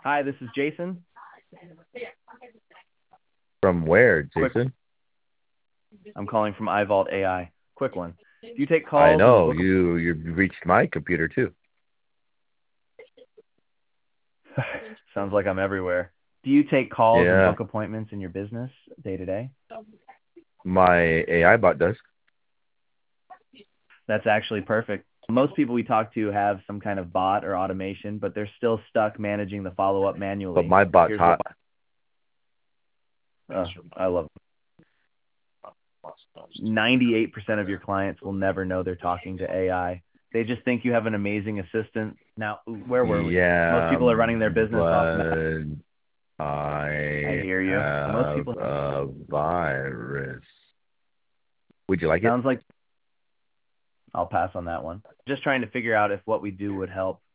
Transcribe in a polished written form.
Hi, this is Jason. From where, Quick, Jason? I'm calling from iVault AI. Quick one. Do you take I calls and know book? you reached my computer too. Sounds like I'm everywhere. Do you take calls and Yeah, book appointments in your business day to day? my AI bot does, That's actually perfect. Most people we talk to have some kind of bot or automation, but they're still stuck managing the follow-up but manually. my bot's Here's what hot. I love. 98% of your clients will never know they're talking to AI. They just think you have an amazing assistant. Now, where were we? Most Yeah, people are running their business off Mac. but I I hear you. Most have people a virus. Would you like it? sounds like I'll pass on that one. Just trying to figure out if what we do would help.